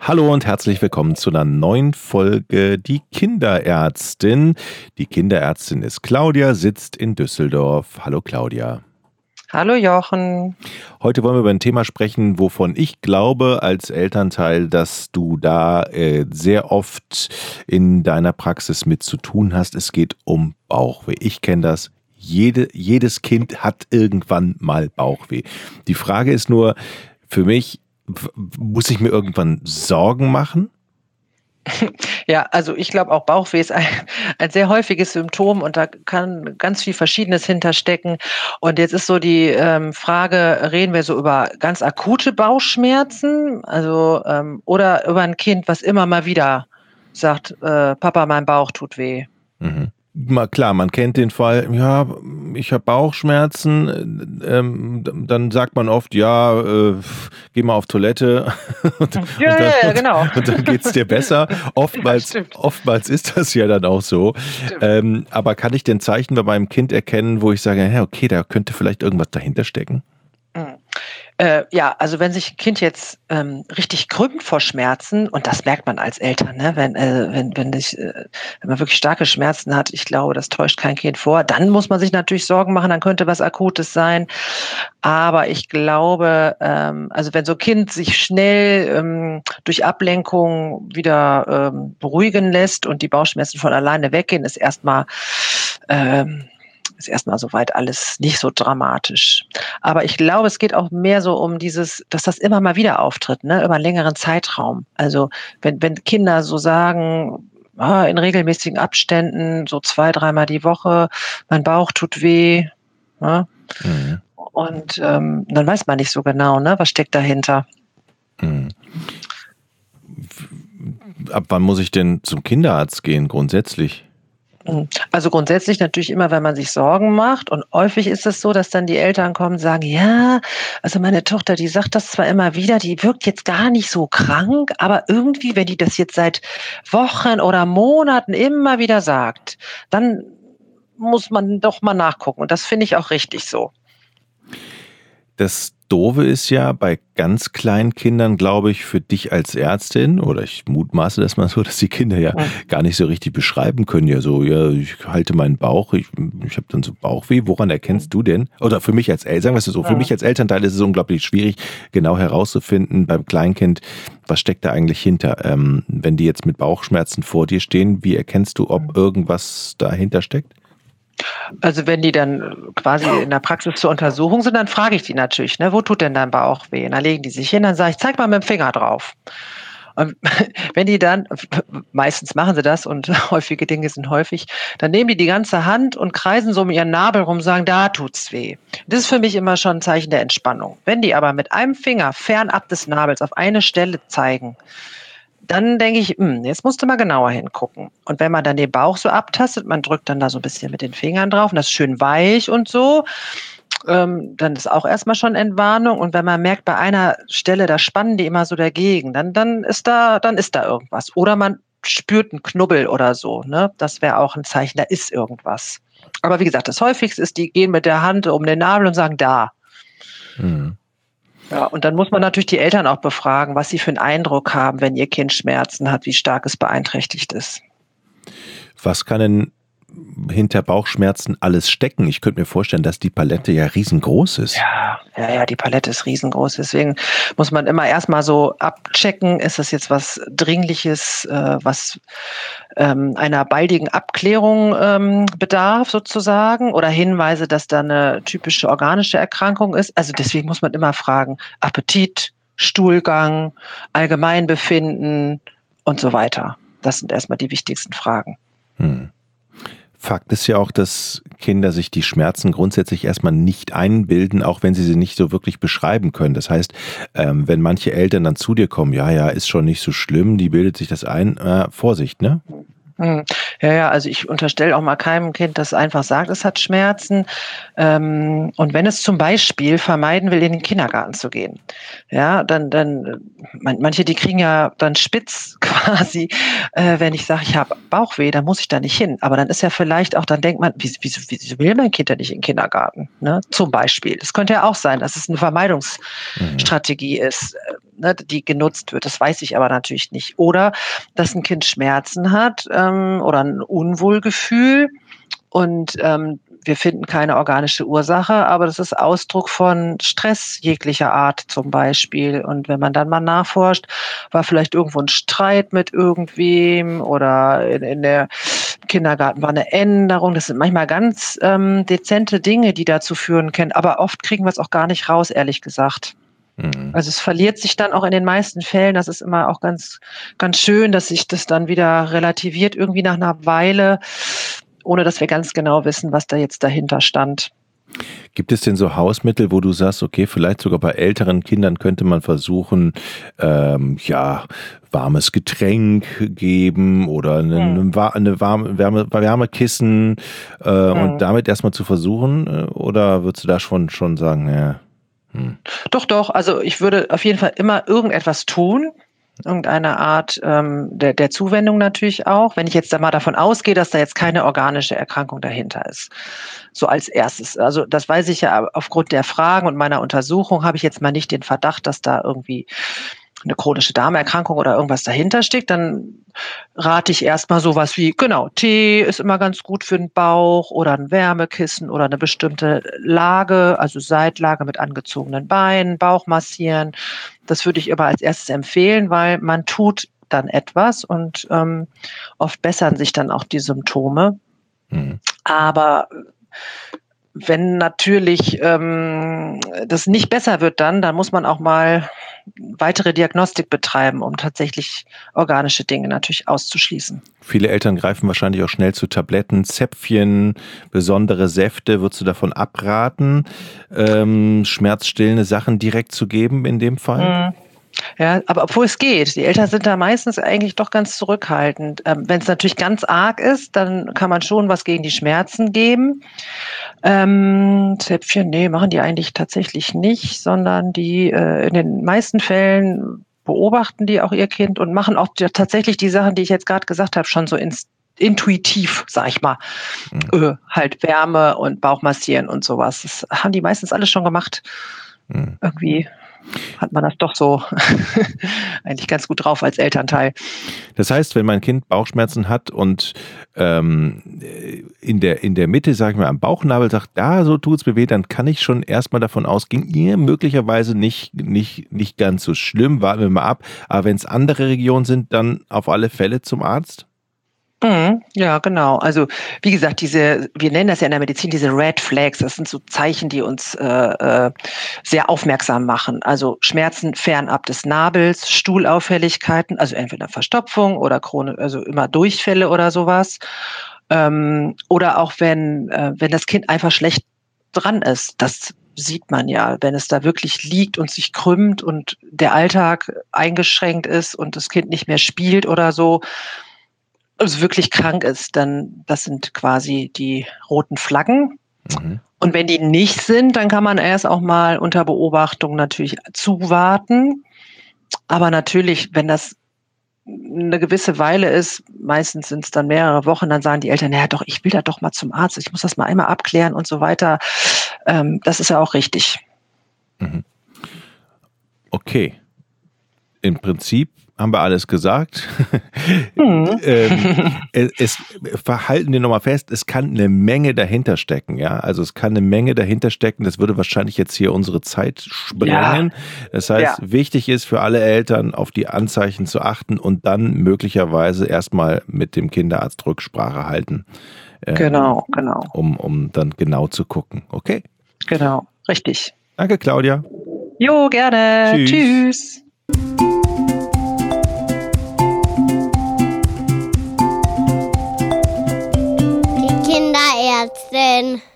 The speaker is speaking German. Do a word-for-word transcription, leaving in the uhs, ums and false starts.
Hallo und herzlich willkommen zu einer neuen Folge Die Kinderärztin. Die Kinderärztin ist Claudia, sitzt in Düsseldorf. Hallo Claudia. Hallo Jochen. Heute wollen wir über ein Thema sprechen, wovon ich glaube als Elternteil, dass du da äh, sehr oft in deiner Praxis mit zu tun hast. Es geht um Bauchweh. Ich kenne das. Jede, jedes Kind hat irgendwann mal Bauchweh. Die Frage ist nur für mich, muss ich mir irgendwann Sorgen machen? Ja, also ich glaube auch Bauchweh ist ein, ein sehr häufiges Symptom und da kann ganz viel Verschiedenes hinterstecken. Und jetzt ist so die ähm, Frage, reden wir so über ganz akute Bauchschmerzen, also ähm, oder über ein Kind, was immer mal wieder sagt, äh, Papa, mein Bauch tut weh. Mhm. Mal klar, man kennt den Fall, ja, ich habe Bauchschmerzen, ähm, dann sagt man oft, ja, äh, geh mal auf Toilette und, Ja, und ja, dann, ja, genau. und dann geht's dir besser. Oftmals, Ja, oftmals ist das ja dann auch so. Ähm, aber kann ich denn Zeichen bei meinem Kind erkennen, wo ich sage, ja, okay, da könnte vielleicht irgendwas dahinter stecken? Mhm. Äh, ja, also wenn sich ein Kind jetzt ähm, richtig krümmt vor Schmerzen, und das merkt man als Eltern, ne? Wenn, äh, wenn, wenn, ich, äh, wenn man wirklich starke Schmerzen hat, ich glaube, das täuscht kein Kind vor, dann muss man sich natürlich Sorgen machen, dann könnte was Akutes sein. Aber ich glaube, ähm, also wenn so ein Kind sich schnell ähm, durch Ablenkung wieder ähm, beruhigen lässt und die Bauchschmerzen von alleine weggehen, ist erstmal ähm, ist erstmal soweit alles nicht so dramatisch. Aber ich glaube, es geht auch mehr so um dieses, dass das immer mal wieder auftritt, ne, über einen längeren Zeitraum. Also wenn, wenn Kinder so sagen, ah, in regelmäßigen Abständen, so zwei, dreimal die Woche, mein Bauch tut weh, ne? Mhm. Und ähm, dann weiß man nicht so genau, ne, was steckt dahinter. Mhm. Ab wann muss ich denn zum Kinderarzt gehen, grundsätzlich? Also grundsätzlich natürlich immer, wenn man sich Sorgen macht. Und häufig ist es so, dass dann die Eltern kommen und sagen, ja, also meine Tochter, die sagt das zwar immer wieder, die wirkt jetzt gar nicht so krank, aber irgendwie, wenn die das jetzt seit Wochen oder Monaten immer wieder sagt, dann muss man doch mal nachgucken. Und das finde ich auch richtig so. Das Doofe ist ja bei ganz kleinen Kindern, glaube ich, für dich als Ärztin, oder ich mutmaße das mal so, dass die Kinder ja Ja. gar nicht so richtig beschreiben können. Ja, so, ja, ich halte meinen Bauch, ich, ich habe dann so Bauchweh. Woran erkennst du denn? Oder für mich als Eltern, sagen wir es so, für mich als Elternteil ist es unglaublich schwierig, genau herauszufinden beim Kleinkind, was steckt da eigentlich hinter. Ähm, wenn die jetzt mit Bauchschmerzen vor dir stehen, wie erkennst du, ob irgendwas dahinter steckt? Also wenn die dann quasi in der Praxis zur Untersuchung sind, dann frage ich die natürlich, ne, wo tut denn dein Bauch weh? Und dann legen die sich hin, dann sage ich, zeig mal mit dem Finger drauf. Und wenn die dann, meistens machen sie das und häufige Dinge sind häufig, dann nehmen die die ganze Hand und kreisen so um ihren Nabel rum, sagen, da tut's weh. Das ist für mich immer schon ein Zeichen der Entspannung. Wenn die aber mit einem Finger fernab des Nabels auf eine Stelle zeigen, dann denke ich, hm, jetzt musst du mal genauer hingucken. Und wenn man dann den Bauch so abtastet, man drückt dann da so ein bisschen mit den Fingern drauf und das ist schön weich und so, ähm, dann ist auch erstmal schon Entwarnung. Und wenn man merkt, bei einer Stelle, da spannen die immer so dagegen, dann, dann ist da, dann ist da irgendwas. Oder man spürt einen Knubbel oder so, ne? Das wäre auch ein Zeichen, da ist irgendwas. Aber wie gesagt, das häufigste ist, die gehen mit der Hand um den Nabel und sagen, da. Mhm. Ja, und dann muss man natürlich die Eltern auch befragen, was sie für einen Eindruck haben, wenn ihr Kind Schmerzen hat, wie stark es beeinträchtigt ist. Was kann denn hinter Bauchschmerzen alles stecken? Ich könnte mir vorstellen, dass die Palette ja riesengroß ist. Ja, ja, ja, die Palette ist riesengroß. Deswegen muss man immer erstmal so abchecken, ist das jetzt was Dringliches, äh, was ähm, einer baldigen Abklärung ähm, bedarf sozusagen oder Hinweise, dass da eine typische organische Erkrankung ist. Also deswegen muss man immer fragen, Appetit, Stuhlgang, Allgemeinbefinden und so weiter. Das sind erstmal die wichtigsten Fragen. Hm. Fakt ist ja auch, dass Kinder sich die Schmerzen grundsätzlich erstmal nicht einbilden, auch wenn sie sie nicht so wirklich beschreiben können. Das heißt, ähm, wenn manche Eltern dann zu dir kommen, ja, ja, ist schon nicht so schlimm, die bildet sich das ein, äh, Vorsicht, ne? Mhm. Ja, ja, also ich unterstelle auch mal keinem Kind, das einfach sagt, es hat Schmerzen. Ähm, und wenn es zum Beispiel vermeiden will, in den Kindergarten zu gehen, ja, dann, dann, äh, man, manche, die kriegen ja dann spitz quasi, äh, wenn ich sage, ich habe Bauchweh, dann muss ich da nicht hin. Aber dann ist ja vielleicht auch, dann denkt man, wieso, wieso, wieso will mein Kind ja nicht in den Kindergarten? Ne? Zum Beispiel. Das könnte ja auch sein, dass es eine Vermeidungsstrategie ist. ne, die genutzt wird. Das weiß ich aber natürlich nicht. Oder dass ein Kind Schmerzen hat ähm, oder ein Unwohlgefühl und ähm, wir finden keine organische Ursache, aber das ist Ausdruck von Stress jeglicher Art zum Beispiel. Und wenn man dann mal nachforscht, war vielleicht irgendwo ein Streit mit irgendwem oder in, in der Kindergarten war eine Änderung. Das sind manchmal ganz ähm, dezente Dinge, die dazu führen können. Aber oft kriegen wir es auch gar nicht raus, ehrlich gesagt. Mhm. Also es verliert sich dann auch in den meisten Fällen. Das ist immer auch ganz, ganz schön, dass sich das dann wieder relativiert irgendwie nach einer Weile, ohne dass wir ganz genau wissen, was da jetzt dahinter stand. Gibt es denn so Hausmittel, wo du sagst, okay, vielleicht sogar bei älteren Kindern könnte man versuchen, ähm, ja, warmes Getränk geben oder eine, hm. eine warme, wärme, Wärmekissen äh, hm. und damit erstmal zu versuchen? Oder würdest du da schon, schon sagen, ja? Hm. Doch, doch. Also ich würde auf jeden Fall immer irgendetwas tun. Irgendeine Art ähm, der, der Zuwendung natürlich auch, wenn ich jetzt da mal davon ausgehe, dass da jetzt keine organische Erkrankung dahinter ist. So als erstes. Also das weiß ich ja aufgrund der Fragen und meiner Untersuchung, habe ich jetzt mal nicht den Verdacht, dass da irgendwie eine chronische Darmerkrankung oder irgendwas dahinter steckt. Dann rate ich erstmal sowas wie, genau, Tee ist immer ganz gut für den Bauch oder ein Wärmekissen oder eine bestimmte Lage, also Seitlage mit angezogenen Beinen, Bauch massieren. Das würde ich immer als erstes empfehlen, weil man tut dann etwas und ähm, oft bessern sich dann auch die Symptome. Mhm. Aber wenn natürlich ähm, das nicht besser wird dann, dann muss man auch mal weitere Diagnostik betreiben, um tatsächlich organische Dinge natürlich auszuschließen. Viele Eltern greifen wahrscheinlich auch schnell zu Tabletten, Zäpfchen, besondere Säfte. Würdest du davon abraten, ähm, schmerzstillende Sachen direkt zu geben in dem Fall? Mhm. Ja, aber obwohl es geht, die Eltern sind da meistens eigentlich doch ganz zurückhaltend. Ähm, wenn es natürlich ganz arg ist, dann kann man schon was gegen die Schmerzen geben. Ähm, Zäpfchen, nee, machen die eigentlich tatsächlich nicht, sondern die äh, in den meisten Fällen beobachten die auch ihr Kind und machen auch die, tatsächlich die Sachen, die ich jetzt gerade gesagt habe, schon so ins, intuitiv, sag ich mal. Mhm. Äh, halt Wärme und Bauchmassieren und sowas. Das haben die meistens alles schon gemacht. Mhm. Irgendwie hat man das doch so eigentlich ganz gut drauf als Elternteil. Das heißt, wenn mein Kind Bauchschmerzen hat und ähm, in der, in der Mitte, sage ich mal, am Bauchnabel sagt, da so tut es mir weh, dann kann ich schon erstmal davon ausgehen, ihr möglicherweise nicht, nicht, nicht ganz so schlimm, warten wir mal ab. Aber wenn es andere Regionen sind, dann auf alle Fälle zum Arzt? Mhm, ja, genau. Also wie gesagt, diese, wir nennen das ja in der Medizin diese Red Flags, das sind so Zeichen, die uns äh, äh, sehr aufmerksam machen. Also Schmerzen fernab des Nabels, Stuhlauffälligkeiten, also entweder Verstopfung oder Krone, also immer Durchfälle oder sowas. Ähm, oder auch wenn, äh, wenn das Kind einfach schlecht dran ist, das sieht man ja, wenn es da wirklich liegt und sich krümmt und der Alltag eingeschränkt ist und das Kind nicht mehr spielt oder so, also wirklich krank ist, dann das sind quasi die roten Flaggen. Mhm. Und wenn die nicht sind, dann kann man erst auch mal unter Beobachtung natürlich zuwarten. Aber natürlich, wenn das eine gewisse Weile ist, meistens sind es dann mehrere Wochen, dann sagen die Eltern, ja doch, ich will da doch mal zum Arzt, ich muss das mal einmal abklären und so weiter. Ähm, das ist ja auch richtig. Mhm. Okay. Im Prinzip haben wir alles gesagt. Mhm. ähm, es, verhalten wir nochmal fest, es kann eine Menge dahinter stecken, ja. Also es kann eine Menge dahinter stecken. Das würde wahrscheinlich jetzt hier unsere Zeit sprengen. Ja. Das heißt, ja. Wichtig ist für alle Eltern, auf die Anzeichen zu achten und dann möglicherweise erstmal mit dem Kinderarzt Rücksprache halten. Ähm, genau, genau. Um, um dann genau zu gucken. Okay? Genau, richtig. Danke, Claudia. Jo, gerne. Tschüss. Tschüss. Kinderärztin.